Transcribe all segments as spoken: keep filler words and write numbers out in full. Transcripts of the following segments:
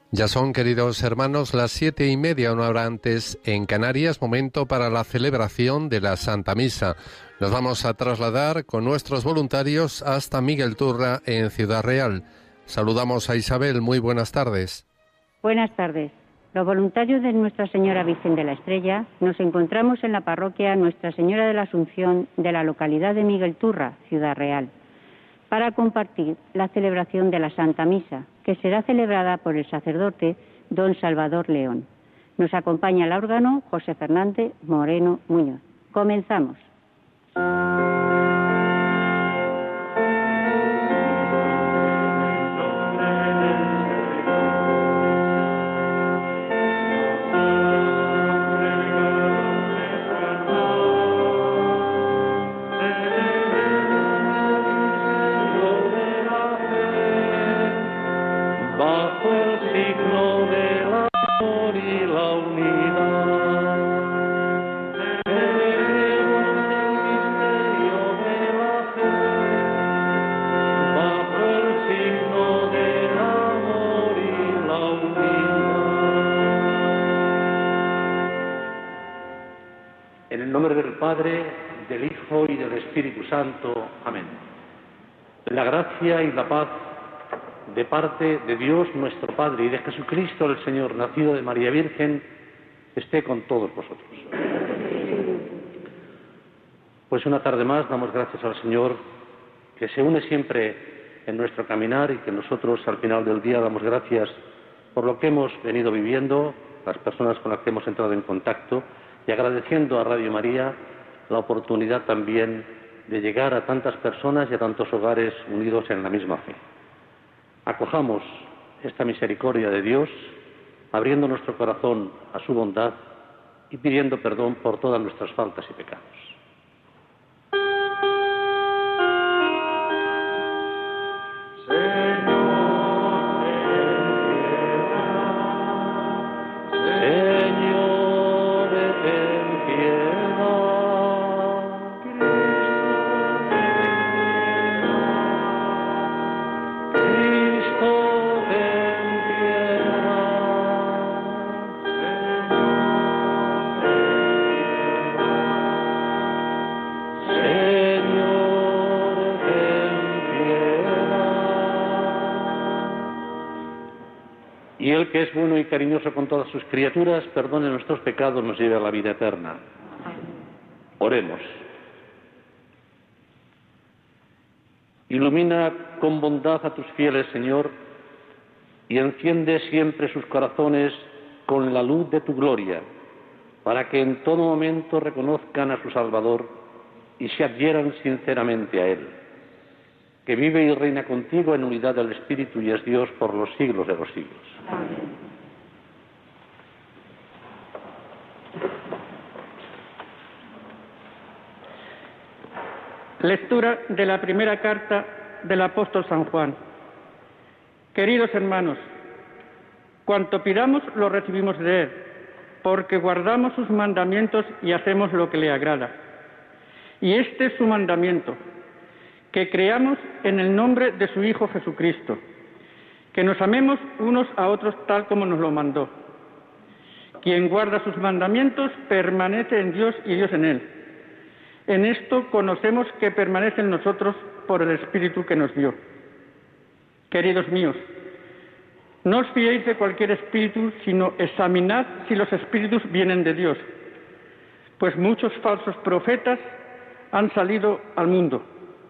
Ya son, queridos hermanos, las siete y media, una hora antes en Canarias, momento para la celebración de la Santa Misa. Nos vamos a trasladar con nuestros voluntarios hasta Miguel Turra, en Ciudad Real. Saludamos a Isabel, muy buenas tardes. Buenas tardes. Los voluntarios de Nuestra Señora Virgen de la Estrella nos encontramos en la parroquia Nuestra Señora de la Asunción de la localidad de Miguel Turra, Ciudad Real, para compartir la celebración de la Santa Misa, que será celebrada por el sacerdote don Salvador León. Nos acompaña el órgano José Fernández Moreno Muñoz. Comenzamos. Padre, del Hijo y del Espíritu Santo. Amén. La gracia y la paz de parte de Dios nuestro Padre y de Jesucristo el Señor, nacido de María Virgen, esté con todos vosotros. Pues una tarde más damos gracias al Señor, que se une siempre en nuestro caminar, y que nosotros al final del día damos gracias por lo que hemos venido viviendo, las personas con las que hemos entrado en contacto, y agradeciendo a Radio María la oportunidad también de llegar a tantas personas y a tantos hogares unidos en la misma fe. Acojamos esta misericordia de Dios, abriendo nuestro corazón a su bondad y pidiendo perdón por todas nuestras faltas y pecados. Que es bueno y cariñoso con todas sus criaturas, perdone nuestros pecados, nos lleve a la vida eterna. Oremos. Ilumina con bondad a tus fieles, Señor, y enciende siempre sus corazones con la luz de tu gloria, para que en todo momento reconozcan a su Salvador y se adhieran sinceramente a Él, que vive y reina contigo en unidad del Espíritu y es Dios por los siglos de los siglos. Amén. Lectura de la primera carta del apóstol San Juan. Queridos hermanos, cuanto pidamos lo recibimos de Él, porque guardamos sus mandamientos y hacemos lo que le agrada. Y este es su mandamiento, que creamos en el nombre de su Hijo Jesucristo, que nos amemos unos a otros tal como nos lo mandó. Quien guarda sus mandamientos permanece en Dios y Dios en él. En esto conocemos que permanece en nosotros por el Espíritu que nos dio. Queridos míos, no os fiéis de cualquier espíritu, sino examinad si los espíritus vienen de Dios, pues muchos falsos profetas han salido al mundo.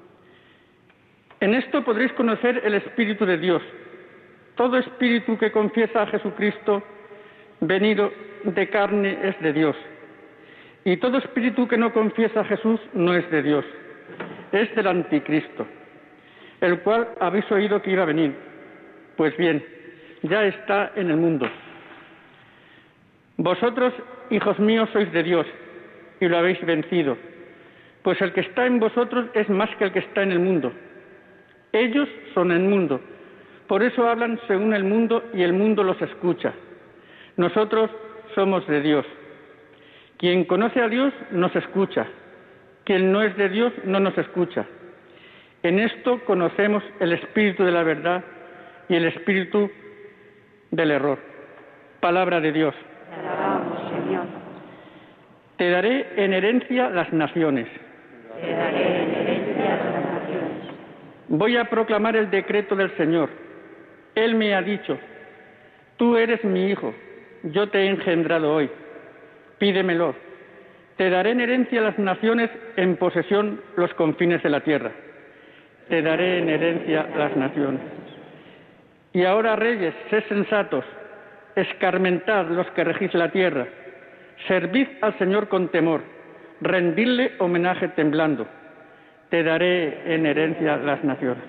En esto podréis conocer el Espíritu de Dios. Todo espíritu que confiesa a Jesucristo venido de carne es de Dios. Y todo espíritu que no confiesa a Jesús no es de Dios, es del anticristo, el cual habéis oído que iba a venir. Pues bien, ya está en el mundo. Vosotros, hijos míos, sois de Dios y lo habéis vencido, pues el que está en vosotros es más que el que está en el mundo. Ellos son el mundo, por eso hablan según el mundo y el mundo los escucha. Nosotros somos de Dios. Quien conoce a Dios nos escucha, quien no es de Dios no nos escucha. En esto conocemos el espíritu de la verdad y el espíritu del error. Palabra de Dios. Te alabamos, Señor. Te daré en herencia las naciones. Te daré en herencia las naciones. Voy a proclamar el decreto del Señor. Él me ha dicho, tú eres mi hijo, yo te he engendrado hoy. Pídemelo. Te daré en herencia las naciones, en posesión los confines de la tierra. Te daré en herencia las naciones. Y ahora, reyes, sed sensatos, escarmentad los que regís la tierra, servid al Señor con temor, rendidle homenaje temblando. Te daré en herencia las naciones.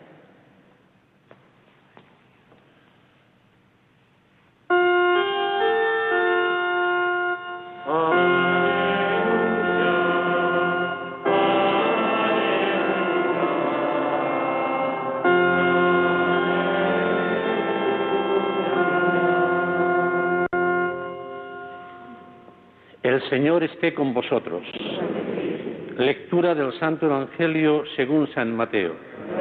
El Señor esté con vosotros. Lectura del Santo Evangelio según San Mateo.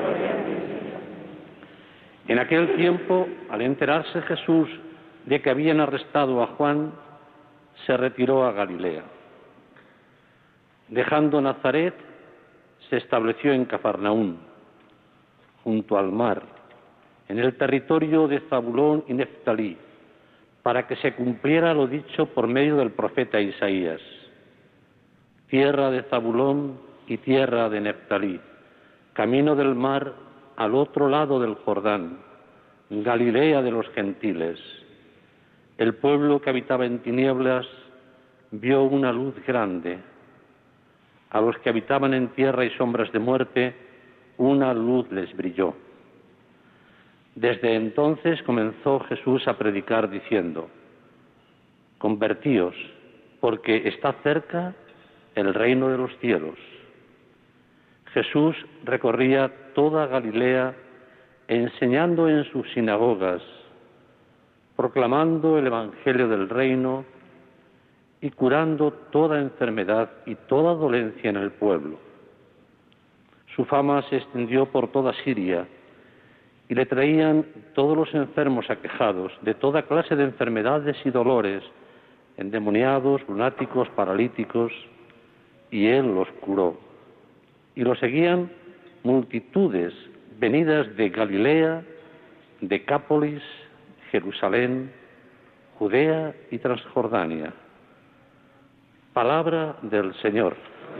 En aquel tiempo, al enterarse Jesús de que habían arrestado a Juan, se retiró a Galilea. Dejando Nazaret, se estableció en Cafarnaún, junto al mar, en el territorio de Zabulón y Neftalí, para que se cumpliera lo dicho por medio del profeta Isaías. Tierra de Zabulón y tierra de Neftalí, camino del mar al otro lado del Jordán, Galilea de los gentiles. El pueblo que habitaba en tinieblas vio una luz grande. A los que habitaban en tierra y sombras de muerte, una luz les brilló. Desde entonces comenzó Jesús a predicar diciendo, convertíos, porque está cerca el reino de los cielos. Jesús recorría toda Galilea, enseñando en sus sinagogas, proclamando el Evangelio del reino y curando toda enfermedad y toda dolencia en el pueblo. Su fama se extendió por toda Siria, y le traían todos los enfermos aquejados de toda clase de enfermedades y dolores, endemoniados, lunáticos, paralíticos, y él los curó. Y lo seguían multitudes venidas de Galilea, Decápolis, Jerusalén, Judea y Transjordania. Palabra del Señor.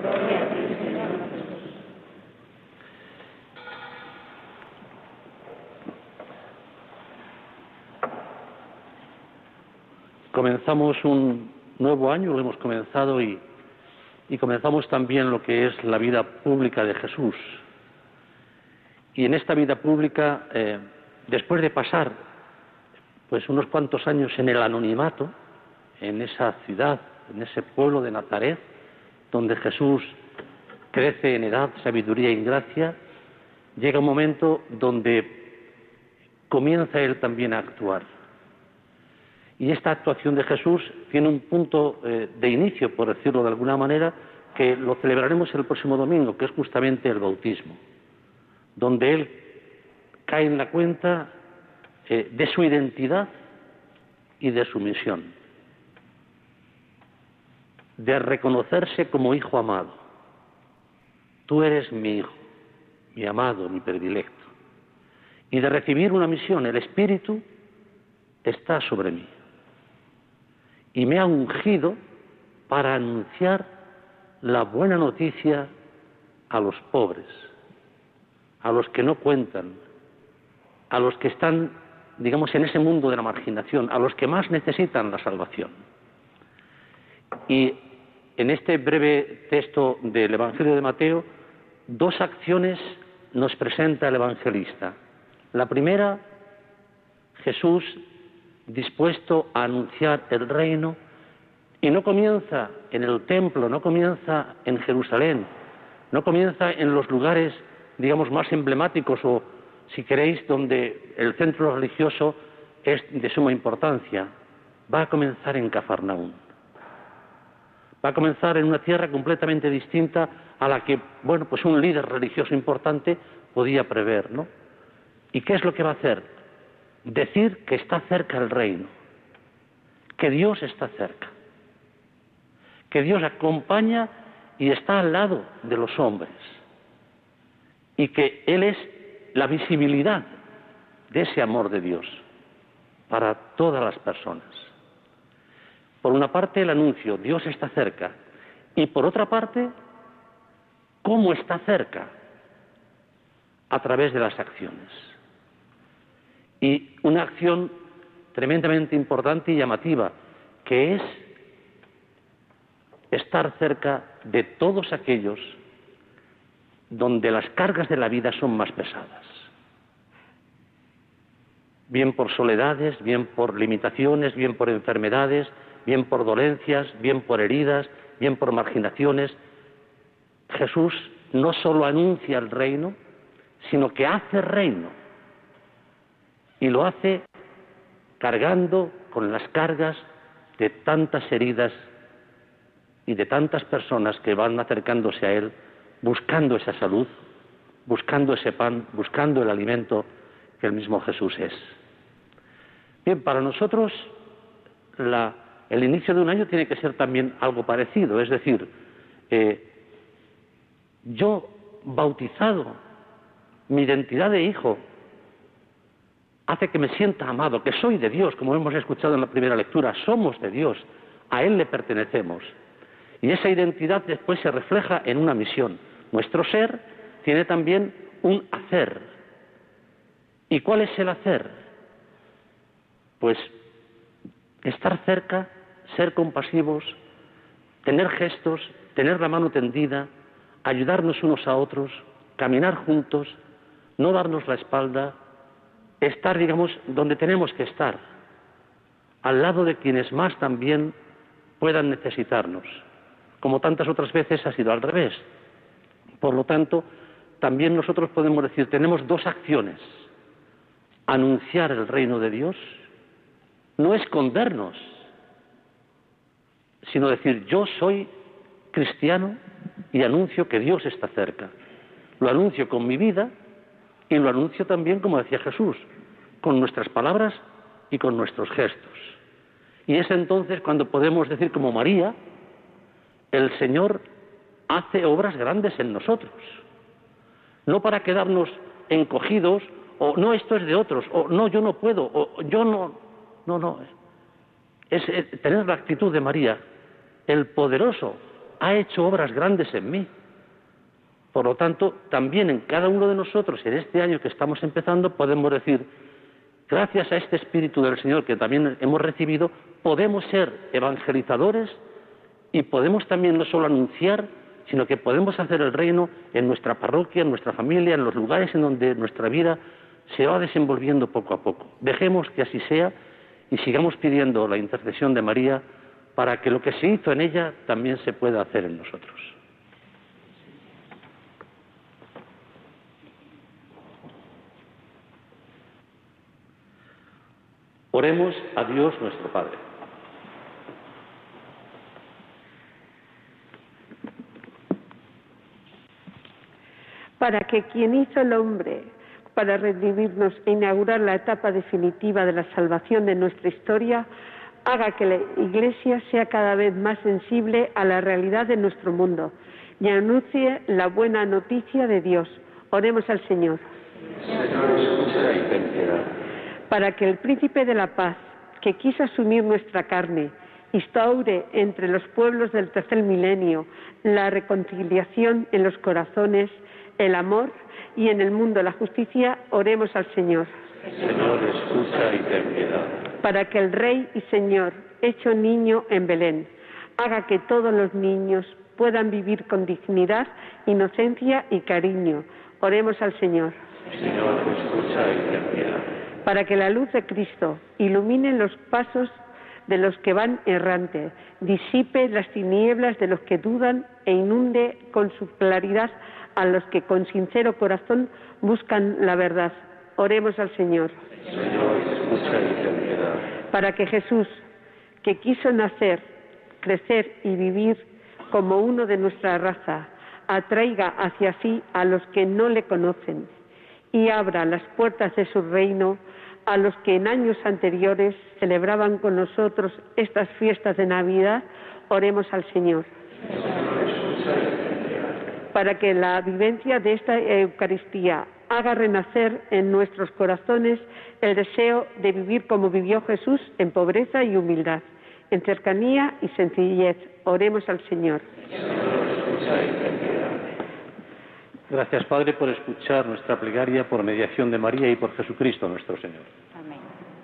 Comenzamos un nuevo año, lo hemos comenzado y, y comenzamos también lo que es la vida pública de Jesús. Y en esta vida pública, eh, después de pasar pues unos cuantos años en el anonimato, en esa ciudad, en ese pueblo de Nazaret, donde Jesús crece en edad, sabiduría y gracia, llega un momento donde comienza él también a actuar. Y esta actuación de Jesús tiene un punto eh, de inicio, por decirlo de alguna manera, que lo celebraremos el próximo domingo, que es justamente el bautismo, donde él cae en la cuenta eh, de su identidad y de su misión, de reconocerse como hijo amado. Tú eres mi hijo, mi amado, mi predilecto. Y de recibir una misión, el Espíritu está sobre mí. Y me ha ungido para anunciar la buena noticia a los pobres, a los que no cuentan, a los que están, digamos, en ese mundo de la marginación, a los que más necesitan la salvación. Y en este breve texto del Evangelio de Mateo, dos acciones nos presenta el evangelista. La primera, Jesús dispuesto a anunciar el reino, y no comienza en el templo, no comienza en Jerusalén, no comienza en los lugares, digamos, más emblemáticos o, si queréis, donde el centro religioso es de suma importancia. Va a comenzar en Cafarnaún. Va a comenzar en una tierra completamente distinta a la que, bueno, pues un líder religioso importante podía prever, ¿no? ¿Y qué es lo que va a hacer? decir que está cerca el reino, que Dios está cerca, que Dios acompaña y está al lado de los hombres, y que Él es la visibilidad de ese amor de Dios para todas las personas. Por una parte, el anuncio, Dios está cerca, y por otra parte, ¿cómo está cerca? A través de las acciones. Y una acción tremendamente importante y llamativa, que es estar cerca de todos aquellos donde las cargas de la vida son más pesadas. Bien por soledades, bien por limitaciones, bien por enfermedades, bien por dolencias, bien por heridas, bien por marginaciones. Jesús no solo anuncia el reino, sino que hace reino. Y lo hace cargando con las cargas de tantas heridas y de tantas personas que van acercándose a Él, buscando esa salud, buscando ese pan, buscando el alimento que el mismo Jesús es. Bien, para nosotros la, el inicio de un año tiene que ser también algo parecido, es decir, eh, yo bautizado, mi identidad de hijo hace que me sienta amado, que soy de Dios, como hemos escuchado en la primera lectura, somos de Dios, a Él le pertenecemos. Y esa identidad después se refleja en una misión. Nuestro ser tiene también un hacer. ¿Y cuál es el hacer? Pues estar cerca, ser compasivos, tener gestos, tener la mano tendida, ayudarnos unos a otros, caminar juntos, no darnos la espalda, estar, digamos, donde tenemos que estar, al lado de quienes más también puedan necesitarnos. Como tantas otras veces ha sido al revés. Por lo tanto, también nosotros podemos decir, tenemos dos acciones. Anunciar el reino de Dios, no escondernos, sino decir, yo soy cristiano y anuncio que Dios está cerca. Lo anuncio con mi vida y lo anuncio también, como decía Jesús, con nuestras palabras y con nuestros gestos. Y es entonces cuando podemos decir como María, el Señor hace obras grandes en nosotros. No para quedarnos encogidos, o no, esto es de otros, o no, yo no puedo, o yo no... No, no. Es, es tener la actitud de María. El poderoso ha hecho obras grandes en mí. Por lo tanto, también en cada uno de nosotros, en este año que estamos empezando, podemos decir, gracias a este Espíritu del Señor que también hemos recibido, podemos ser evangelizadores y podemos también no solo anunciar, sino que podemos hacer el reino en nuestra parroquia, en nuestra familia, en los lugares en donde nuestra vida se va desenvolviendo poco a poco. Dejemos que así sea y sigamos pidiendo la intercesión de María para que lo que se hizo en ella también se pueda hacer en nosotros. Oremos a Dios nuestro Padre. Para que quien hizo el hombre para redimirnos e inaugurar la etapa definitiva de la salvación de nuestra historia, haga que la Iglesia sea cada vez más sensible a la realidad de nuestro mundo y anuncie la buena noticia de Dios. Oremos al Señor. Señor, escucha y ten piedad. Para que el Príncipe de la Paz, que quiso asumir nuestra carne, instaure entre los pueblos del tercer milenio la reconciliación en los corazones, el amor y en el mundo la justicia, oremos al Señor. Señor, escucha y ten piedad. Para que el Rey y Señor, hecho niño en Belén, haga que todos los niños puedan vivir con dignidad, inocencia y cariño. Oremos al Señor. Señor, escucha y ten piedad. Para que la luz de Cristo ilumine los pasos de los que van errantes, disipe las tinieblas de los que dudan e inunde con su claridad a los que con sincero corazón buscan la verdad. Oremos al Señor. Señor, escucha y ten piedad. Para que Jesús, que quiso nacer, crecer y vivir como uno de nuestra raza, atraiga hacia sí a los que no le conocen y abra las puertas de su reino a los que en años anteriores celebraban con nosotros estas fiestas de Navidad, oremos al Señor. Para que la vivencia de esta Eucaristía haga renacer en nuestros corazones el deseo de vivir como vivió Jesús, en pobreza y humildad, en cercanía y sencillez. Oremos al Señor. Gracias, Padre, por escuchar nuestra plegaria por mediación de María y por Jesucristo nuestro Señor. Amén.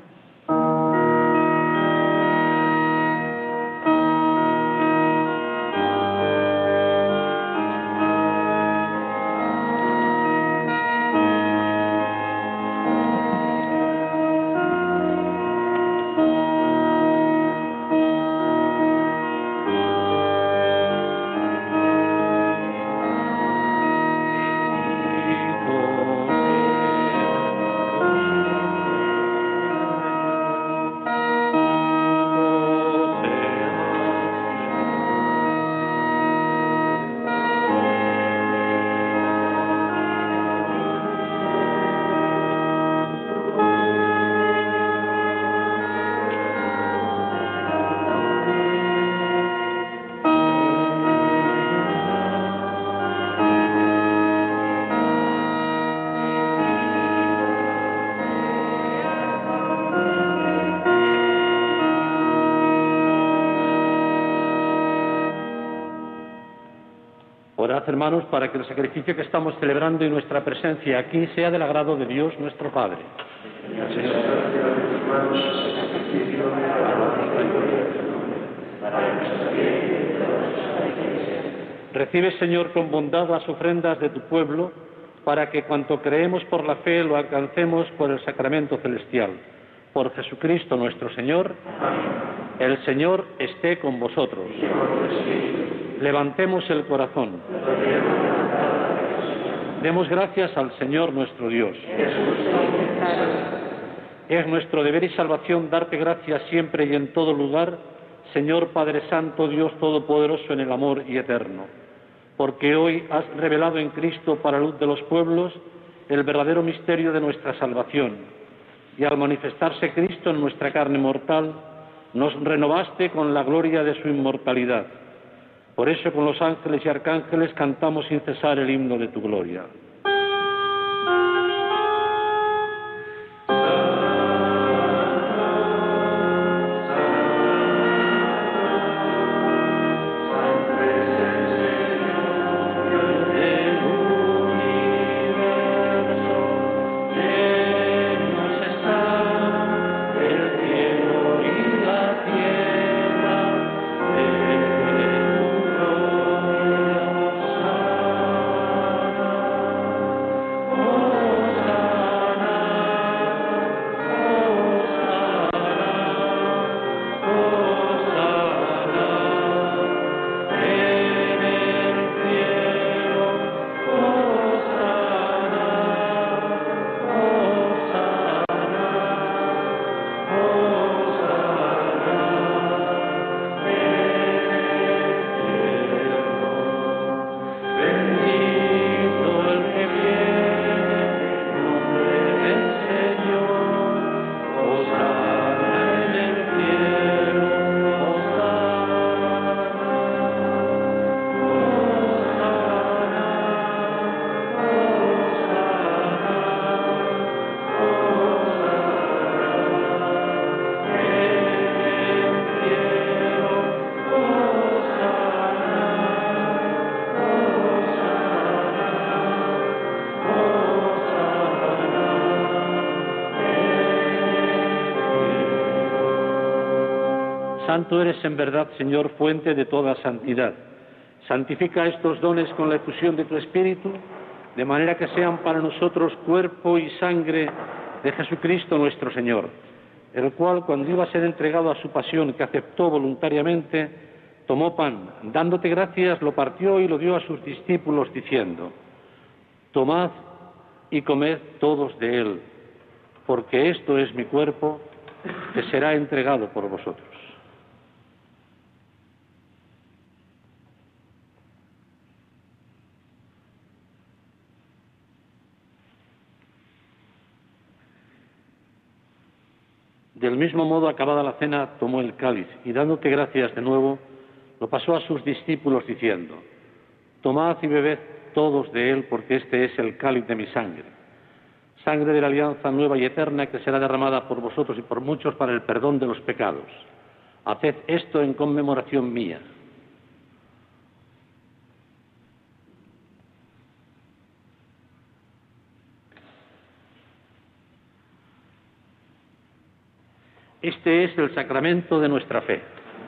Orad, hermanos, para que el sacrificio que estamos celebrando y nuestra presencia aquí sea del agrado de Dios nuestro Padre. Recibe, Señor, con bondad las ofrendas de tu pueblo, para que cuanto creemos por la fe lo alcancemos por el sacramento celestial. Por Jesucristo nuestro Señor. El Señor esté con vosotros. Levantemos el corazón. Demos gracias al Señor nuestro Dios. Es nuestro deber y salvación darte gracias siempre y en todo lugar, Señor Padre Santo, Dios Todopoderoso en el amor y eterno, porque hoy has revelado en Cristo para luz de los pueblos el verdadero misterio de nuestra salvación, y al manifestarse Cristo en nuestra carne mortal, nos renovaste con la gloria de su inmortalidad. Por eso con los ángeles y arcángeles cantamos sin cesar el himno de tu gloria. Santo eres en verdad, Señor, fuente de toda santidad. Santifica estos dones con la efusión de tu Espíritu, de manera que sean para nosotros cuerpo y sangre de Jesucristo nuestro Señor, el cual, cuando iba a ser entregado a su pasión, que aceptó voluntariamente, tomó pan, dándote gracias, lo partió y lo dio a sus discípulos, diciendo: tomad y comed todos de él, porque esto es mi cuerpo, que será entregado por vosotros. Del mismo modo, acabada la cena, tomó el cáliz y, dándote gracias de nuevo, lo pasó a sus discípulos diciendo: tomad y bebed todos de él, porque este es el cáliz de mi sangre, sangre de la alianza nueva y eterna, que será derramada por vosotros y por muchos para el perdón de los pecados. Haced esto en conmemoración mía. Este es el sacramento de nuestra fe.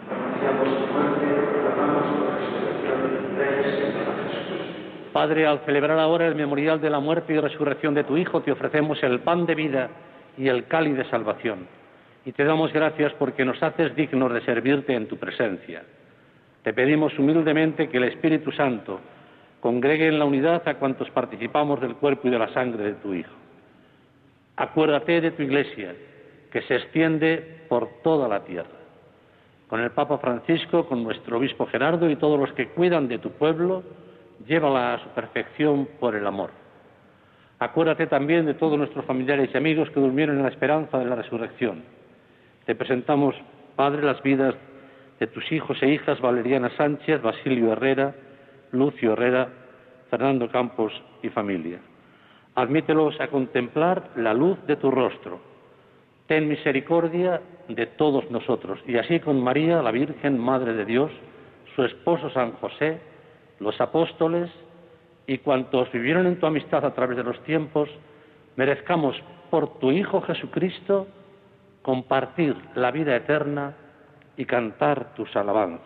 Padre, al celebrar ahora el memorial de la muerte y resurrección de tu Hijo, te ofrecemos el pan de vida y el cáliz de salvación. Y te damos gracias porque nos haces dignos de servirte en tu presencia. Te pedimos humildemente que el Espíritu Santo congregue en la unidad a cuantos participamos del cuerpo y de la sangre de tu Hijo. Acuérdate de tu Iglesia, que se extiende por toda la tierra. Con el Papa Francisco, con nuestro obispo Gerardo y todos los que cuidan de tu pueblo, llévala a su perfección por el amor. Acuérdate también de todos nuestros familiares y amigos que durmieron en la esperanza de la resurrección. Te presentamos, Padre, las vidas de tus hijos e hijas Valeriana Sánchez, Basilio Herrera, Lucio Herrera, Fernando Campos y familia. Admítelos a contemplar la luz de tu rostro. Ten misericordia de todos nosotros, y así con María, la Virgen, Madre de Dios, su esposo San José, los apóstoles y cuantos vivieron en tu amistad a través de los tiempos, merezcamos por tu Hijo Jesucristo compartir la vida eterna y cantar tus alabanzas.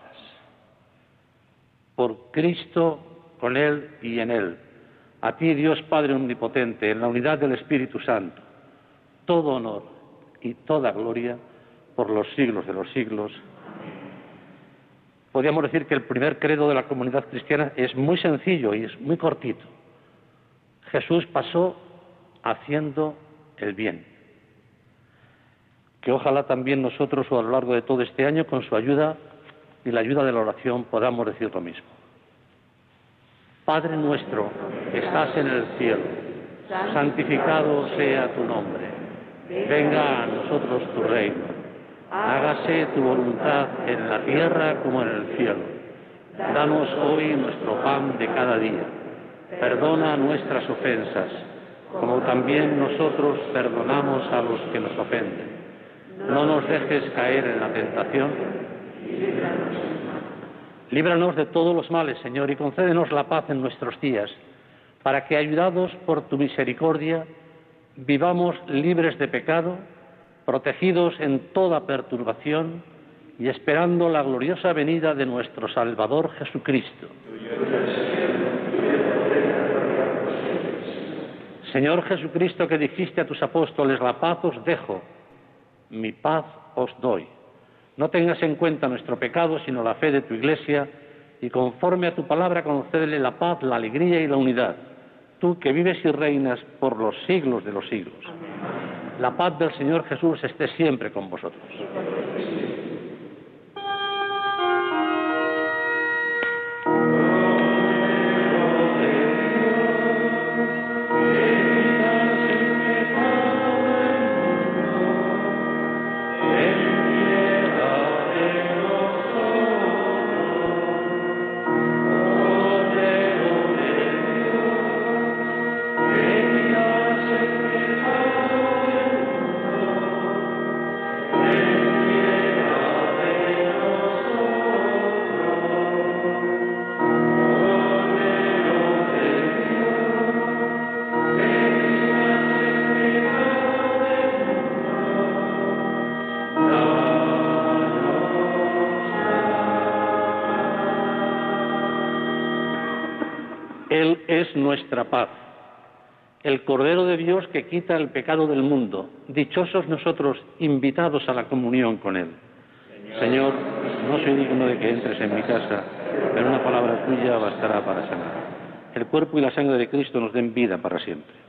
Por Cristo, con Él y en Él, a ti, Dios Padre Omnipotente, en la unidad del Espíritu Santo, todo honor y toda gloria por los siglos de los siglos. Podríamos decir que el primer credo de la comunidad cristiana es muy sencillo y es muy cortito. Jesús pasó haciendo el bien. Que ojalá también nosotros, a lo largo de todo este año, con su ayuda y la ayuda de la oración, podamos decir lo mismo. Padre nuestro, que estás en el cielo, santificado sea tu nombre. Venga a nosotros tu reino. Hágase tu voluntad en la tierra como en el cielo. Danos hoy nuestro pan de cada día. Perdona nuestras ofensas, como también nosotros perdonamos a los que nos ofenden. No nos dejes caer en la tentación. Líbranos de todos los males, Señor, y concédenos la paz en nuestros días, para que, ayudados por tu misericordia, vivamos libres de pecado, protegidos en toda perturbación y esperando la gloriosa venida de nuestro Salvador Jesucristo. Señor Jesucristo, que dijiste a tus apóstoles: la paz os dejo, mi paz os doy. No tengas en cuenta nuestro pecado, sino la fe de tu Iglesia, y conforme a tu palabra concédele la paz, la alegría y la unidad, tú que vives y reinas por los siglos de los siglos. La paz del Señor Jesús esté siempre con vosotros. Él es nuestra paz, el Cordero de Dios que quita el pecado del mundo. Dichosos nosotros, invitados a la comunión con Él. Señor, no soy digno de que entres en mi casa, pero una palabra tuya bastará para sanar. El cuerpo y la sangre de Cristo nos den vida para siempre.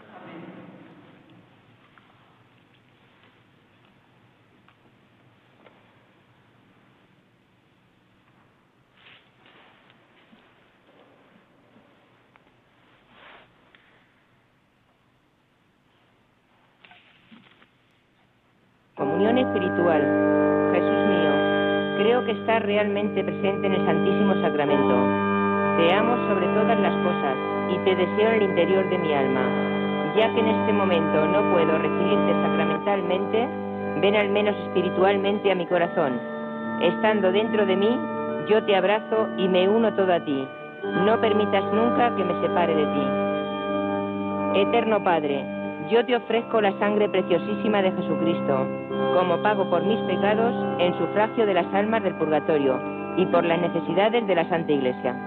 comunión espiritual. Jesús mío, creo que estás realmente presente en el Santísimo Sacramento. Te amo sobre todas las cosas y te deseo en el interior de mi alma. Ya que en este momento no puedo recibirte sacramentalmente, ven al menos espiritualmente a mi corazón. Estando dentro de mí, yo te abrazo y me uno todo a ti. No permitas nunca que me separe de ti. Eterno Padre, yo te ofrezco la sangre preciosísima de Jesucristo, como pago por mis pecados en sufragio de las almas del purgatorio y por las necesidades de la Santa Iglesia.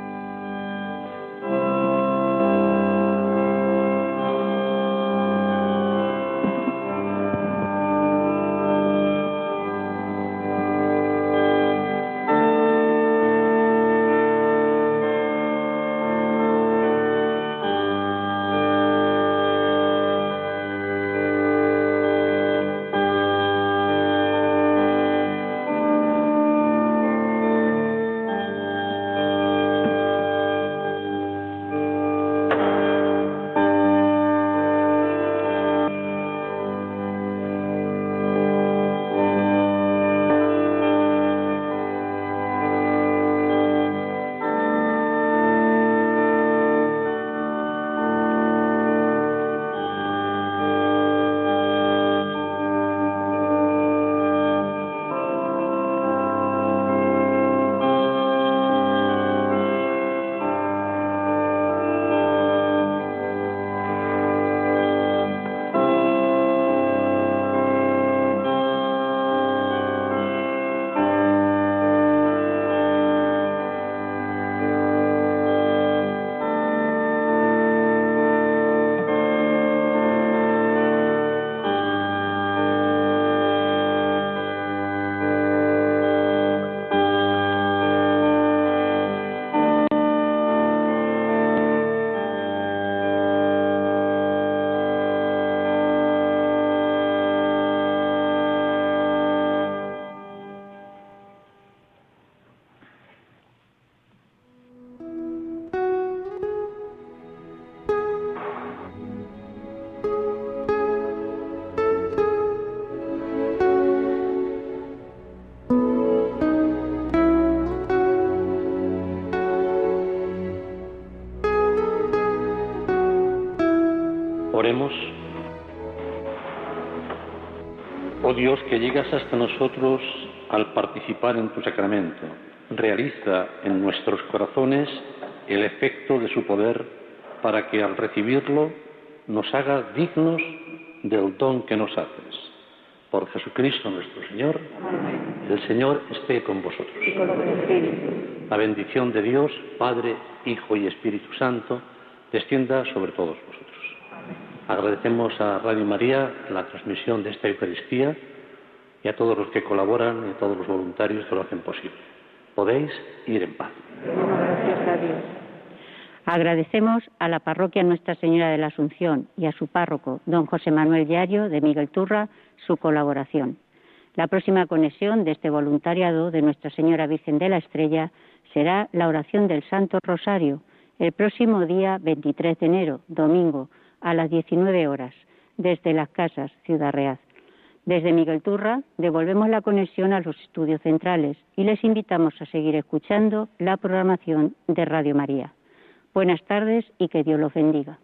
Oremos. Oh Dios, que llegas hasta nosotros al participar en tu sacramento, realiza en nuestros corazones el efecto de su poder para que al recibirlo nos haga dignos del don que nos haces. Por Jesucristo nuestro Señor. Amén. El Señor esté con vosotros. Y con el Espíritu. La bendición de Dios, Padre, Hijo y Espíritu Santo, descienda sobre todos vosotros. Agradecemos a Radio María la transmisión de esta Eucaristía y a todos los que colaboran y a todos los voluntarios que lo hacen posible. Podéis ir en paz. Gracias a Dios. Agradecemos a la parroquia Nuestra Señora de la Asunción y a su párroco, don José Manuel Diario de Miguel Turra, su colaboración. La próxima conexión de este voluntariado de Nuestra Señora Virgen de la Estrella será la oración del Santo Rosario, el próximo día veintitrés de enero, domingo, a las diecinueve horas, desde Las Casas, Ciudad Real. Desde Miguel Turra devolvemos la conexión a los estudios centrales y les invitamos a seguir escuchando la programación de Radio María. Buenas tardes y que Dios los bendiga.